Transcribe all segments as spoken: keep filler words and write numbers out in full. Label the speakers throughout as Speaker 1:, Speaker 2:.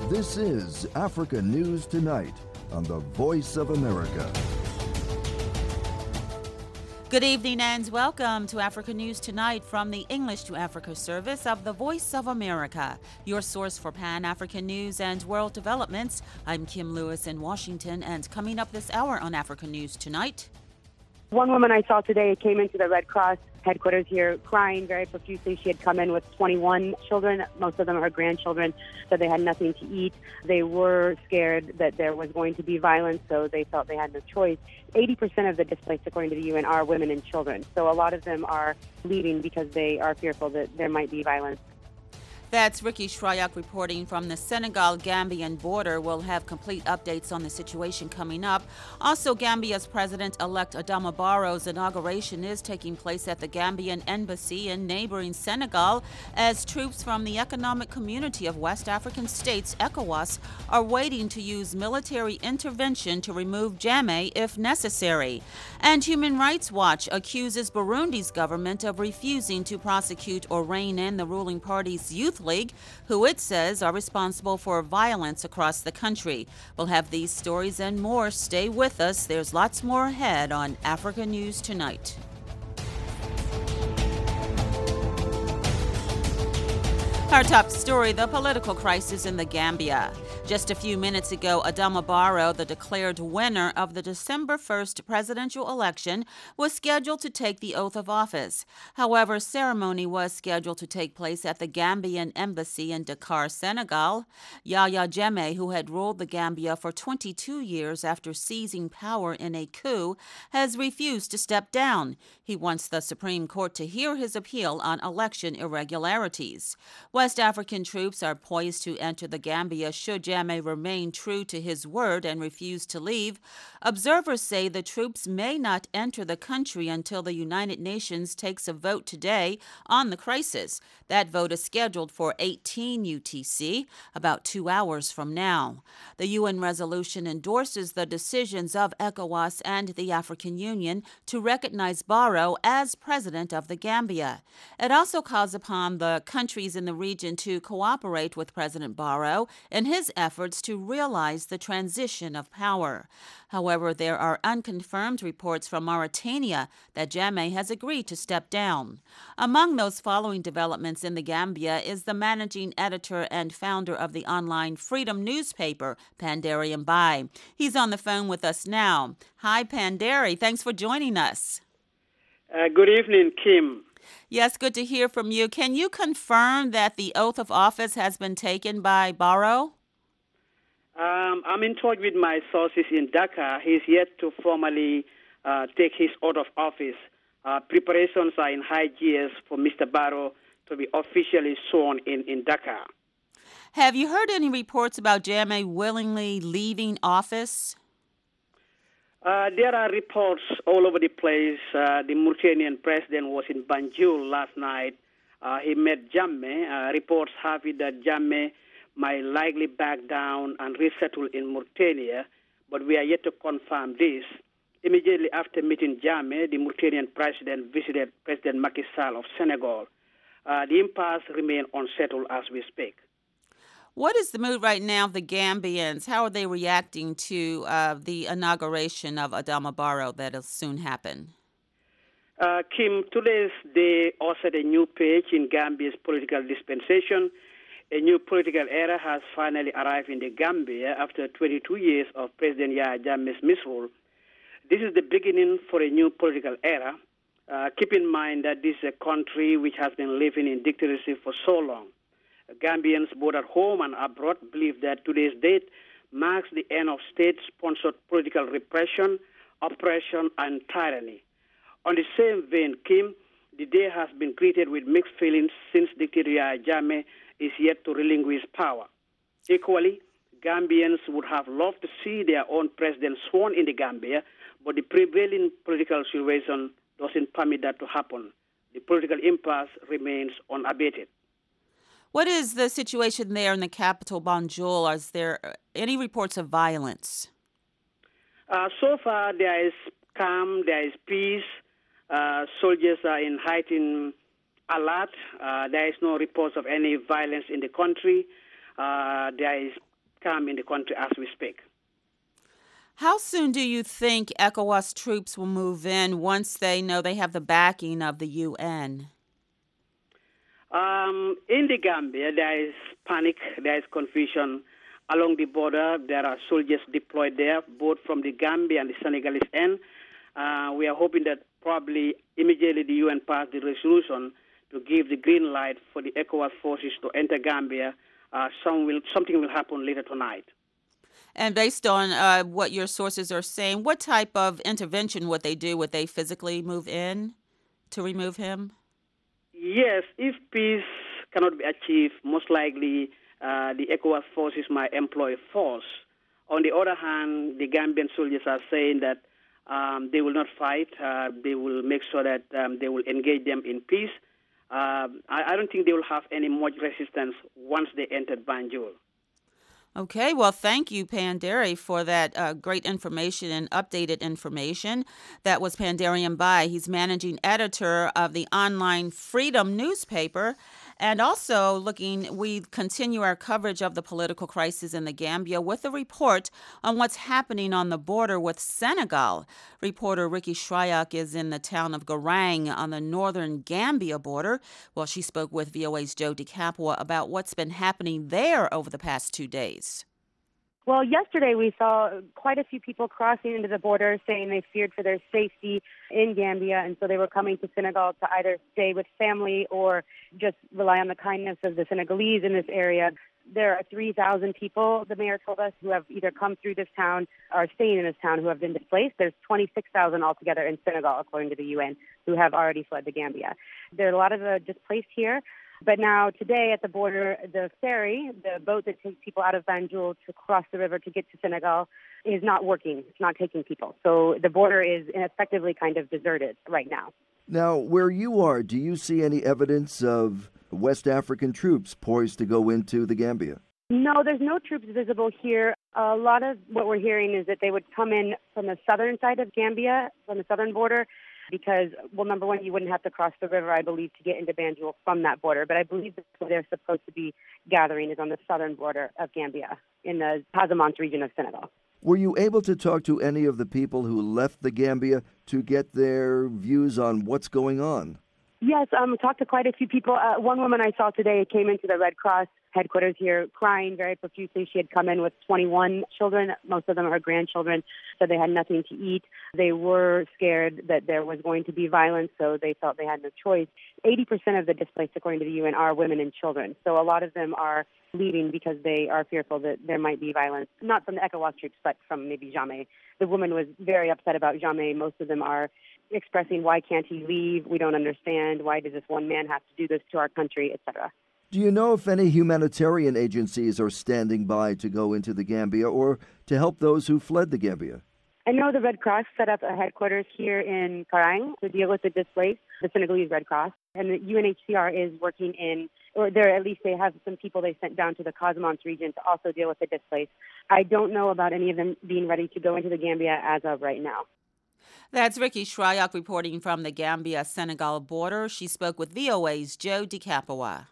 Speaker 1: This is Africa News Tonight on the Voice of America.
Speaker 2: Good evening and welcome to Africa News Tonight from the English to Africa service of the Voice of America, your source for Pan-African news and world developments. I'm Kim Lewis in Washington, and coming up this hour on Africa News Tonight.
Speaker 3: One woman I saw today came into the Red Cross headquarters here crying very profusely. She had come in with twenty-one children. Most of them are her grandchildren, so they had nothing to eat. They were scared that there was going to be violence, so they felt they had no choice. eighty percent of the displaced, according to the U N, are women and children. So a lot of them are leaving because they are fearful that there might be violence.
Speaker 2: That's Ricky Shryock reporting from the Senegal-Gambian border. We'll have complete updates on the situation coming up. Also, Gambia's President-elect Adama Barrow's inauguration is taking place at the Gambian embassy in neighboring Senegal as troops from the Economic Community of West African States, ECOWAS, are waiting to use military intervention to remove Jammeh if necessary. And Human Rights Watch accuses Burundi's government of refusing to prosecute or rein in the ruling party's youth League, who it says are responsible for violence across the country. We'll have these stories and more. Stay with us. There's lots more ahead on Africa News Tonight. Our top story, the political crisis in the Gambia. Just a few minutes ago, Adama Barrow, the declared winner of the December first presidential election, was scheduled to take the oath of office. However, ceremony was scheduled to take place at the Gambian embassy in Dakar, Senegal. Yahya Jammeh, who had ruled the Gambia for twenty-two years after seizing power in a coup, has refused to step down. He wants the Supreme Court to hear his appeal on election irregularities. West African troops are poised to enter the Gambia should Jammeh remain true to his word and refuse to leave. Observers say the troops may not enter the country until the United Nations takes a vote today on the crisis. That vote is scheduled for eighteen U T C, about two hours from now. The U N resolution endorses the decisions of ECOWAS and the African Union to recognize Barrow as president of the Gambia. It also calls upon the countries in the region to cooperate with President Barrow in his efforts to realize the transition of power. However, there are unconfirmed reports from Mauritania that Jammeh has agreed to step down. Among those following developments in the Gambia is the managing editor and founder of the online freedom newspaper, Panderi Mbai. He's on the phone with us now. Hi, Panderi. Thanks for joining us.
Speaker 4: Uh, good evening, Kim.
Speaker 2: Yes, good to hear from you. Can you confirm that the oath of office has been taken by Barrow?
Speaker 4: Um, I'm in touch with my sources in Dakar. He's yet to formally uh, take his oath of office. Uh, preparations are in high gears for Mister Barrow to be officially sworn in in Dakar.
Speaker 2: Have you heard any reports about Jammeh willingly leaving office?
Speaker 4: Uh, there are reports all over the place. Uh, the Mauritanian president was in Banjul last night. Uh, he met Jammeh. Uh, reports have it that Jammeh might likely back down and resettle in Mauritania, but we are yet to confirm this. Immediately after meeting Jammeh, the Mauritanian president visited President Macky Sall of Senegal. Uh, the impasse remains unsettled as we speak.
Speaker 2: What is the mood right now of the Gambians? How are they reacting to uh, the inauguration of Adama Barrow that will soon happen?
Speaker 4: Uh, Kim, today's day ushered a new page in Gambia's political dispensation. A new political era has finally arrived in the Gambia after twenty-two years of President Yahya Jammeh's misrule. This is the beginning for a new political era. Uh, keep in mind that this is a country which has been living in dictatorship for so long. Gambians both at home and abroad believe that today's date marks the end of state-sponsored political repression, oppression, and tyranny. On the same vein, Kim, the day has been greeted with mixed feelings since dictator Yahya Jammeh is yet to relinquish power. Equally, Gambians would have loved to see their own president sworn in the Gambia, but the prevailing political situation doesn't permit that to happen. The political impasse remains unabated.
Speaker 2: What is the situation there in the capital, Banjul? Is there any reports of violence?
Speaker 4: Uh, so far, there is calm, there is peace. Uh, soldiers are in heightened alert. Uh, there is no reports of any violence in the country. Uh, there is calm in the country as we speak.
Speaker 2: How soon do you think ECOWAS troops will move in once they know they have the backing of the U N?
Speaker 4: Um, in the Gambia, there is panic, there is confusion. Along the border, there are soldiers deployed there, both from the Gambia and the Senegalese end. Uh, we are hoping that probably immediately the U N pass the resolution to give the green light for the ECOWAS forces to enter Gambia. Uh, some will, something will happen later tonight.
Speaker 2: And based on uh, what your sources are saying, what type of intervention would they do? Would they physically move in to remove him?
Speaker 4: Yes, if peace cannot be achieved, most likely uh, the ECOWAS forces might employ force. On the other hand, the Gambian soldiers are saying that um, they will not fight. Uh, they will make sure that um, they will engage them in peace. Uh, I, I don't think they will have any much resistance once they entered Banjul.
Speaker 2: Okay, well, thank you, Panderi, for that uh, great information and updated information. That was Panderi Mbai. He's managing editor of the online Freedom newspaper. And also looking, we continue our coverage of the political crisis in the Gambia with a report on what's happening on the border with Senegal. Reporter Ricky Shryock is in the town of Garang on the northern Gambia border. Well, she spoke with V O A's Joe DeCapua about what's been happening there over the past two days.
Speaker 3: Well, yesterday we saw quite a few people crossing into the border saying they feared for their safety in Gambia, and so they were coming to Senegal to either stay with family or just rely on the kindness of the Senegalese in this area. There are three thousand people, the mayor told us, who have either come through this town or are staying in this town who have been displaced. There's twenty-six thousand altogether in Senegal, according to the U N, who have already fled to Gambia. There are a lot of uh, displaced here. But now today at the border, the ferry, the boat that takes people out of Banjul to cross the river to get to Senegal, is not working. It's not taking people. So the border is effectively kind of deserted right now.
Speaker 1: Now, where you are, do you see any evidence of West African troops poised to go into the Gambia?
Speaker 3: No, there's no troops visible here. A lot of what we're hearing is that they would come in from the southern side of Gambia, from the southern border, because, well, number one, you wouldn't have to cross the river, I believe, to get into Banjul from that border. But I believe that's where they're supposed to be gathering is on the southern border of Gambia, in the Casamance region of Senegal.
Speaker 1: Were you able to talk to any of the people who left the Gambia to get their views on what's going on?
Speaker 3: Yes, um, I talked to quite a few people. Uh, one woman I saw today came into the Red Cross headquarters here crying very profusely. She had come in with twenty-one children. Most of them are her grandchildren, so they had nothing to eat. They were scared that there was going to be violence, so they felt they had no choice. eighty percent of the displaced, according to the U N, are women and children. So a lot of them are leaving because they are fearful that there might be violence, not from the ECOWAS troops, but from maybe Jammeh. The woman was very upset about Jammeh. Most of them are expressing, why can't he leave? We don't understand. Why does this one man have to do this to our country, et cetera.
Speaker 1: Do you know if any humanitarian agencies are standing by to go into the Gambia or to help those who fled the Gambia?
Speaker 3: I know the Red Cross set up a headquarters here in Karang to deal with the displaced, the Senegalese Red Cross. And the U N H C R is working in, or there at least they have some people they sent down to the Casamance region to also deal with the displaced. I don't know about any of them being ready to go into the Gambia as of right now.
Speaker 2: That's Ricky Shryock reporting from the Gambia-Senegal border. She spoke with V O A's Joe DeCapua.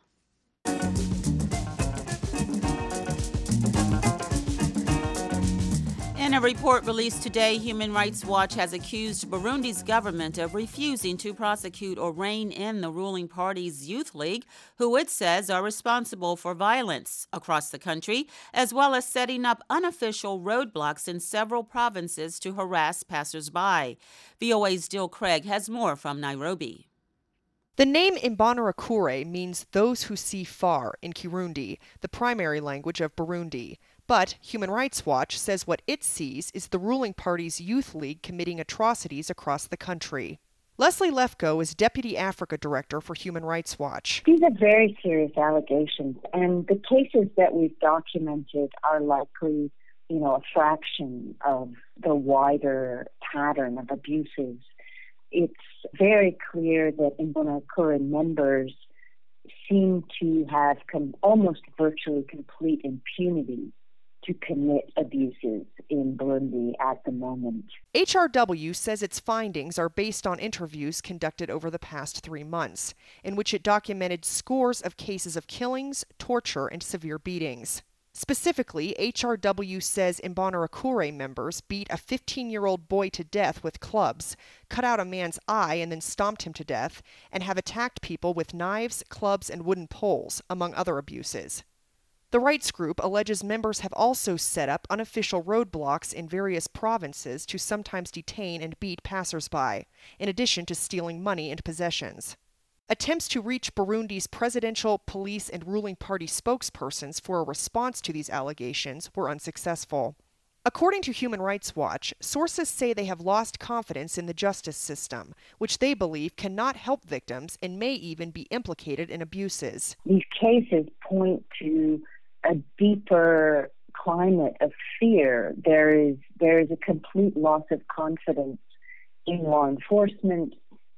Speaker 2: In a report released today, Human Rights Watch has accused Burundi's government of refusing to prosecute or rein in the ruling party's youth league, who it says are responsible for violence across the country, as well as setting up unofficial roadblocks in several provinces to harass passersby. V O A's Dill Craig has more from Nairobi.
Speaker 5: The name Imbonerakure means those who see far in Kirundi, the primary language of Burundi. But Human Rights Watch says what it sees is the ruling party's youth league committing atrocities across the country. Leslie Lefko is Deputy Africa Director for Human Rights Watch.
Speaker 6: These are very serious allegations, and the cases that we've documented are likely, you know, a fraction of the wider pattern of abuses. It's very clear that Imbonerakure members seem to have com- almost virtually complete impunity to commit abuses in Burundi at the moment.
Speaker 5: H R W says its findings are based on interviews conducted over the past three months, in which it documented scores of cases of killings, torture, and severe beatings. Specifically, H R W says Imbonerakure members beat a fifteen-year-old boy to death with clubs, cut out a man's eye and then stomped him to death, and have attacked people with knives, clubs, and wooden poles, among other abuses. The rights group alleges members have also set up unofficial roadblocks in various provinces to sometimes detain and beat passersby, in addition to stealing money and possessions. Attempts to reach Burundi's presidential, police, and ruling party spokespersons for a response to these allegations were unsuccessful. According to Human Rights Watch, sources say they have lost confidence in the justice system, which they believe cannot help victims and may even be implicated in abuses.
Speaker 6: These cases point to a deeper climate of fear. There is there is a complete loss of confidence in law enforcement,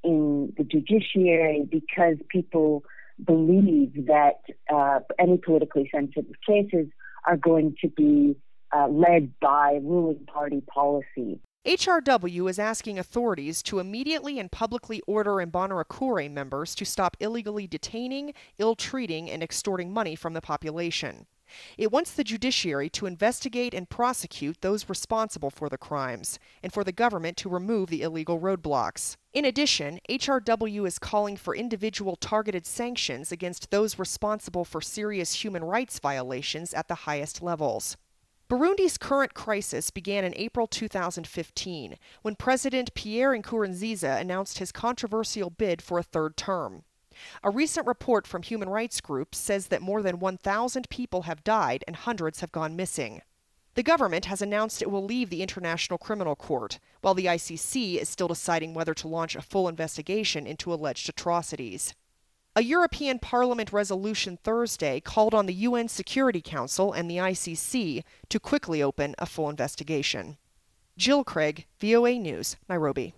Speaker 6: in the judiciary, because people believe that uh, any politically sensitive cases are going to be uh, led by ruling party policy.
Speaker 5: H R W is asking authorities to immediately and publicly order Imbonerakure members to stop illegally detaining, ill-treating, and extorting money from the population. It wants the judiciary to investigate and prosecute those responsible for the crimes, and for the government to remove the illegal roadblocks. In addition, H R W is calling for individual targeted sanctions against those responsible for serious human rights violations at the highest levels. Burundi's current crisis began in April two thousand fifteen, when President Pierre Nkurunziza announced his controversial bid for a third term. A recent report from human rights groups says that more than one thousand people have died and hundreds have gone missing. The government has announced it will leave the International Criminal Court, while the I C C is still deciding whether to launch a full investigation into alleged atrocities. A European Parliament resolution Thursday called on the U N Security Council and the I C C to quickly open a full investigation. Jill Craig, V O A News, Nairobi.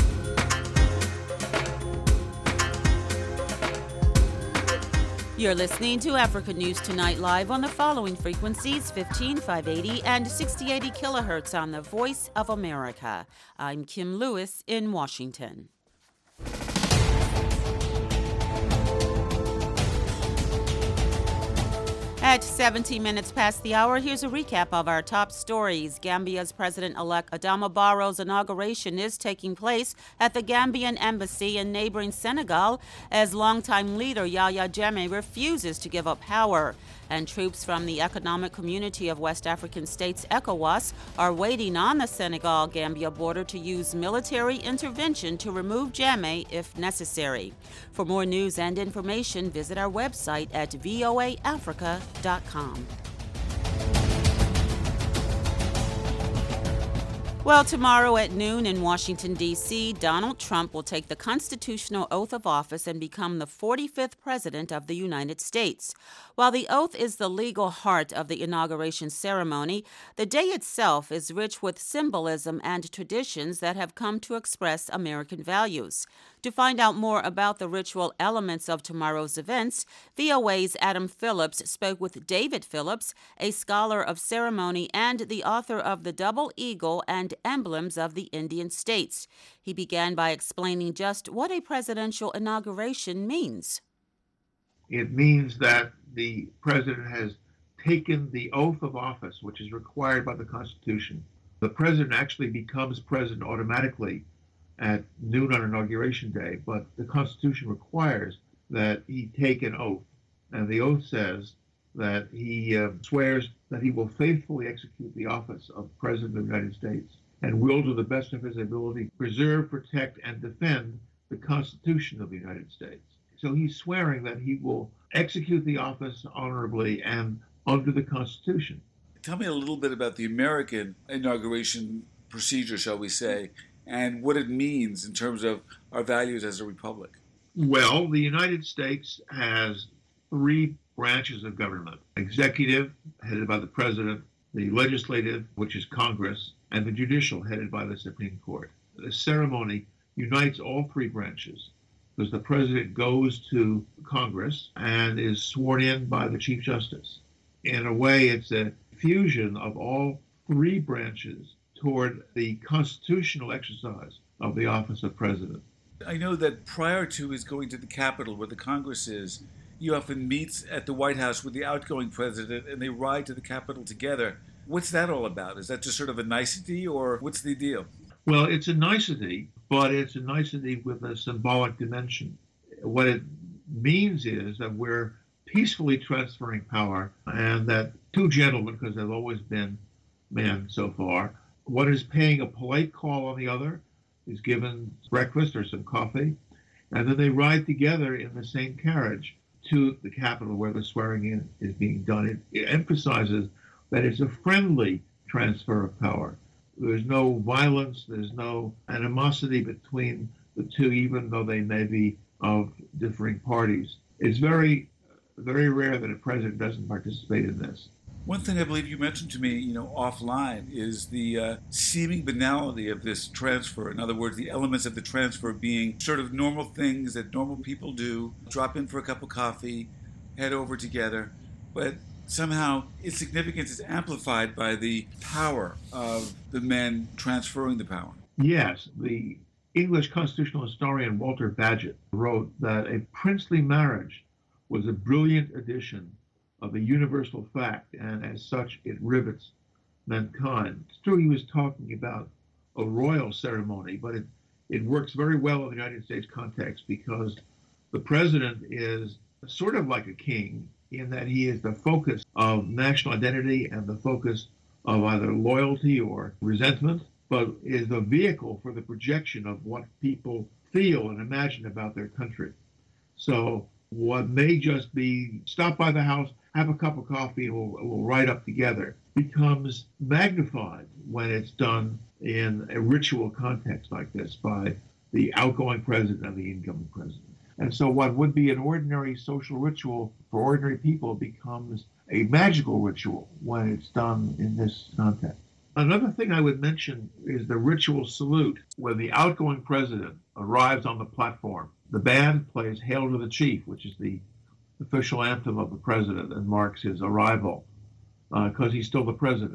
Speaker 2: You're listening to Africa News Tonight live on the following frequencies: fifteen five eighty and sixty eighty kilohertz on the Voice of America. I'm Kim Lewis in Washington. At seventeen minutes past the hour, here's a recap of our top stories. Gambia's President-elect Adama Barrow's inauguration is taking place at the Gambian embassy in neighboring Senegal as longtime leader Yahya Jammeh refuses to give up power. And troops from the Economic Community of West African States, ECOWAS, are waiting on the Senegal-Gambia border to use military intervention to remove Jammeh if necessary. For more news and information, visit our website at V O A Africa dot com. Well, tomorrow at noon in Washington, D C, Donald Trump will take the constitutional oath of office and become the forty-fifth president of the United States. While the oath is the legal heart of the inauguration ceremony, the day itself is rich with symbolism and traditions that have come to express American values. To find out more about the ritual elements of tomorrow's events, V O A's Adam Phillips spoke with David Phillips, a scholar of ceremony and the author of The Double Eagle and Emblems of the Indian States. He began by explaining just what a presidential inauguration means.
Speaker 7: It means that the president has taken the oath of office, which is required by the Constitution. The president actually becomes president automatically at noon on Inauguration Day, but the Constitution requires that he take an oath. And the oath says that he uh, swears that he will faithfully execute the office of President of the United States and will, to the best of his ability, preserve, protect, and defend the Constitution of the United States. So he's swearing that he will execute the office honorably and under the Constitution.
Speaker 8: Tell me a little bit about the American inauguration procedure, shall we say, and what it means in terms of our values as a republic.
Speaker 7: Well, the United States has three branches of government: executive, headed by the president; the legislative, which is Congress; and the judicial, headed by the Supreme Court. The ceremony unites all three branches because the president goes to Congress and is sworn in by the Chief Justice. In a way, it's a fusion of all three branches toward the constitutional exercise of the office of president.
Speaker 8: I know that prior to his going to the Capitol, where the Congress is, he often meets at the White House with the outgoing president and they ride to the Capitol together. What's that all about? Is that just sort of a nicety, or what's the deal?
Speaker 7: Well, it's a nicety, but it's a nicety with a symbolic dimension. What it means is that we're peacefully transferring power, and that two gentlemen, because they've always been men so far, one is paying a polite call on the other, is given breakfast or some coffee, and then they ride together in the same carriage to the Capitol where the swearing in is being done. It, it emphasizes that it's a friendly transfer of power. There's no violence, there's no animosity between the two, even though they may be of differing parties. It's very, very rare that a president doesn't participate in this.
Speaker 8: One thing I believe you mentioned to me, you know, offline, is the uh, seeming banality of this transfer. In other words, the elements of the transfer being sort of normal things that normal people do, drop in for a cup of coffee, head over together, but somehow its significance is amplified by the power of the men transferring the power.
Speaker 7: Yes, the English constitutional historian Walter Bagehot wrote that a princely marriage was a brilliant addition of a universal fact, and as such it rivets mankind. It's true he was talking about a royal ceremony, but it, it works very well in the United States context because the president is sort of like a king in that he is the focus of national identity and the focus of either loyalty or resentment, but is the vehicle for the projection of what people feel and imagine about their country. So what may just be stop by the house, have a cup of coffee, and we'll, we'll ride up together, becomes magnified when it's done in a ritual context like this by the outgoing president and the incoming president. And so what would be an ordinary social ritual for ordinary people becomes a magical ritual when it's done in this context. Another thing I would mention is the ritual salute. When the outgoing president arrives on the platform, the band plays Hail to the Chief, which is the official anthem of the president and marks his arrival because uh, he's still the president.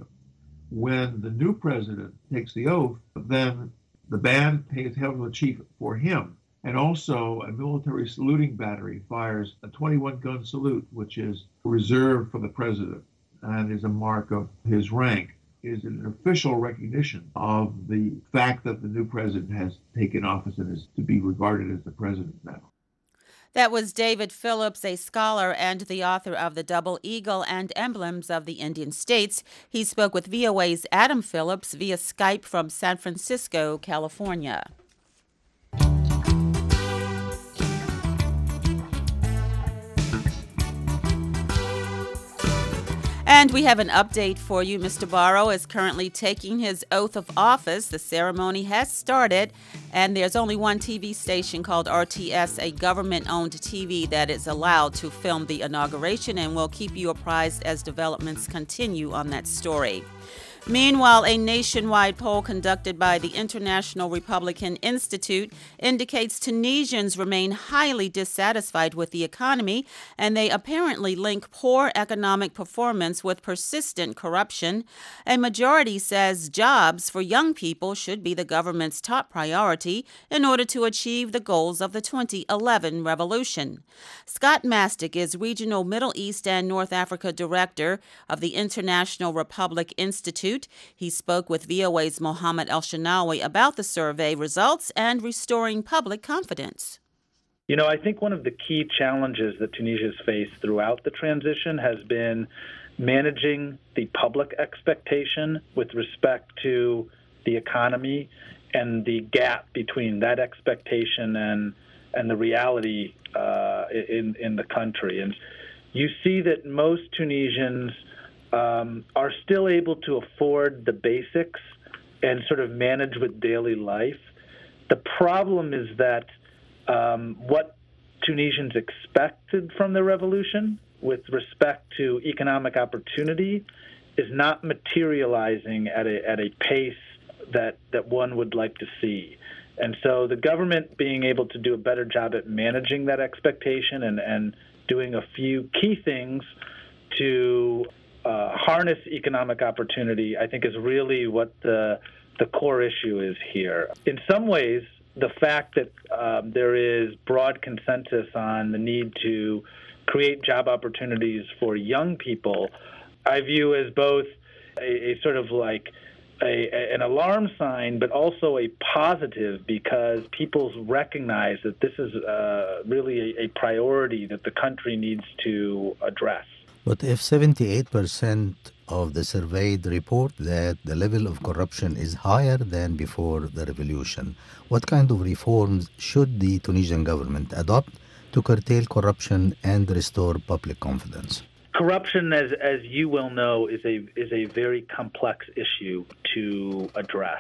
Speaker 7: When the new president takes the oath, then the band plays Hail to the Chief for him. And also a military saluting battery fires a twenty-one gun salute, which is reserved for the president and is a mark of his rank. It is an official recognition of the fact that the new president has taken office and is to be regarded as the president now.
Speaker 2: That was David Phillips, a scholar and the author of The Double Eagle and Emblems of the Indian States. He spoke with V O A's Adam Phillips via Skype from San Francisco, California. And we have an update for you. Mister Barrow is currently taking his oath of office. The ceremony has started, and there's only one T V station called R T S, a government-owned T V, that is allowed to film the inauguration, and we'll keep you apprised as developments continue on that story. Meanwhile, a nationwide poll conducted by the International Republican Institute indicates Tunisians remain highly dissatisfied with the economy, and they apparently link poor economic performance with persistent corruption. A majority says jobs for young people should be the government's top priority in order to achieve the goals of the twenty eleven revolution. Scott Mastick is Regional Middle East and North Africa Director of the International Republic Institute. He spoke with V O A's Mohammed El-Shanawi about the survey results and restoring public confidence.
Speaker 9: You know, I think one of the key challenges that Tunisia has faced throughout the transition has been managing the public expectation with respect to the economy and the gap between that expectation and and the reality uh, in in the country. And you see that most Tunisians Um, are still able to afford the basics and sort of manage with daily life. The problem is that um, what Tunisians expected from the revolution with respect to economic opportunity is not materializing at a at a pace that, that one would like to see. And so the government being able to do a better job at managing that expectation and, and doing a few key things to Uh, harness economic opportunity, I think, is really what the the core issue is here. In some ways, the fact that um, there is broad consensus on the need to create job opportunities for young people, I view as both a, a sort of like a, a, an alarm sign, but also a positive, because people recognize that this is uh, really a, a priority that the country needs to address.
Speaker 10: But if seventy-eight percent of the surveyed report that the level of corruption is higher than before the revolution, what kind of reforms should the Tunisian government adopt to curtail corruption and restore public confidence?
Speaker 9: Corruption, as as you well know, is a is a very complex issue to address,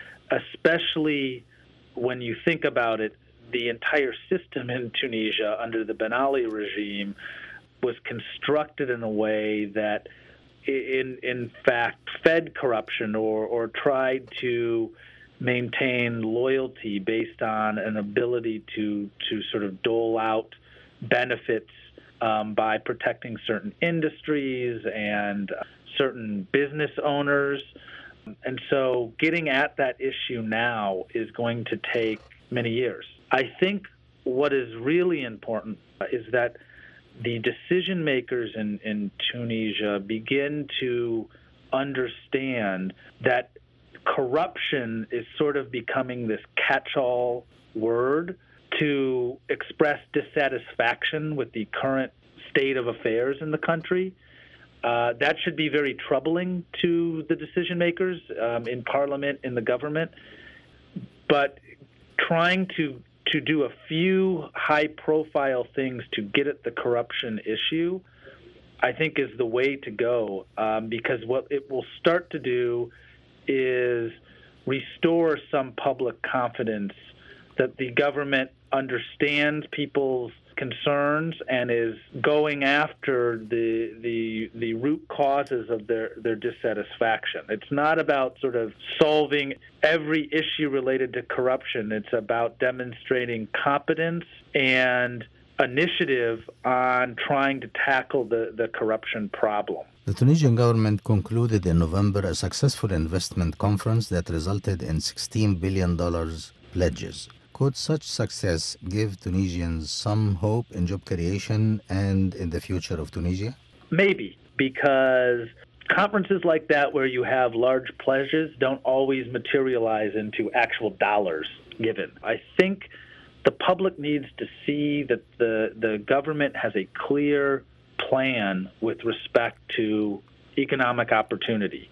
Speaker 9: especially when you think about it. The entire system in Tunisia under the Ben Ali regime was constructed in a way that, in in fact, fed corruption or or tried to maintain loyalty based on an ability to to sort of dole out benefits um, by protecting certain industries and uh, certain business owners. And so getting at that issue now is going to take many years. I think what is really important is that the decision makers in, in Tunisia begin to understand that corruption is sort of becoming this catch-all word to express dissatisfaction with the current state of affairs in the country. Uh, that should be very troubling to the decision makers um, in parliament, in the government. But trying to to do a few high-profile things to get at the corruption issue, I think is the way to go, um, because what it will start to do is restore some public confidence that the government understands people's concerns and is going after the the the root causes of their, their dissatisfaction. It's not about sort of solving every issue related to corruption. It's about demonstrating competence and initiative on trying to tackle the, the corruption problem.
Speaker 10: The Tunisian government concluded in November a successful investment conference that resulted in sixteen billion dollars pledges. Could such success give Tunisians some hope in job creation and in the future of Tunisia?
Speaker 9: Maybe, because conferences like that where you have large pledges don't always materialize into actual dollars given. I think the public needs to see that the, the government has a clear plan with respect to economic opportunity.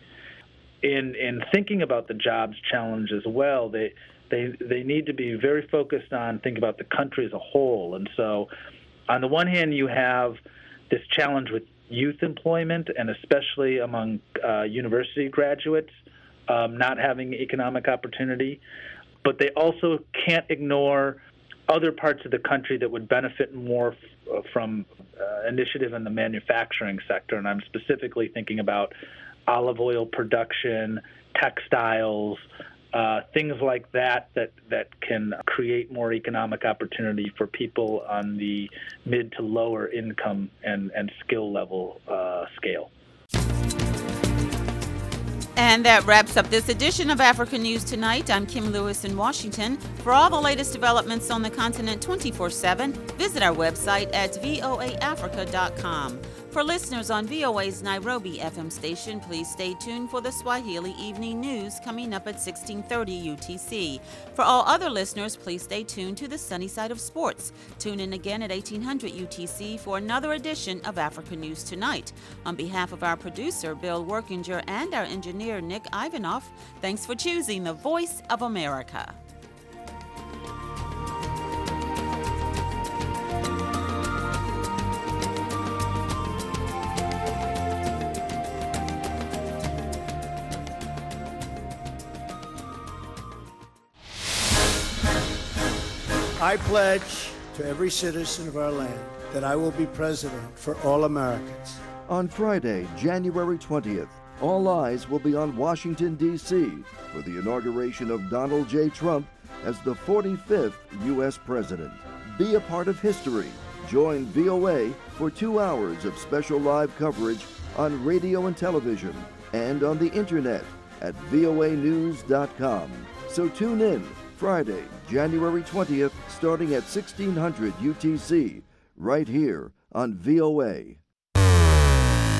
Speaker 9: In in thinking about the jobs challenge as well, they They they need to be very focused on thinking about the country as a whole. And so on the one hand, you have this challenge with youth employment, and especially among uh, university graduates um, not having economic opportunity. But they also can't ignore other parts of the country that would benefit more f- from uh, initiative in the manufacturing sector. And I'm specifically thinking about olive oil production, textiles, Uh, things like that, that that can create more economic opportunity for people on the mid to lower income and, and skill level uh, scale.
Speaker 2: And that wraps up this edition of Africa News Tonight. I'm Kim Lewis in Washington. For all the latest developments on the continent twenty-four seven, visit our website at v o a africa dot com. For listeners on V O A's Nairobi F M station, please stay tuned for the Swahili Evening News coming up at sixteen thirty U T C. For all other listeners, please stay tuned to the sunny side of sports. Tune in again at eighteen hundred U T C for another edition of Africa News Tonight. On behalf of our producer, Bill Workinger, and our engineer, Nick Ivanoff, thanks for choosing the Voice of America.
Speaker 11: I pledge to every citizen of our land that I will be president for all Americans.
Speaker 1: On Friday, January twentieth, all eyes will be on Washington, D C for the inauguration of Donald J. Trump as the forty-fifth U S president. Be a part of history. Join V O A for two hours of special live coverage on radio and television and on the internet at v o a news dot com. So tune in Friday, January twentieth, starting at sixteen hundred U T C, right here on V O A.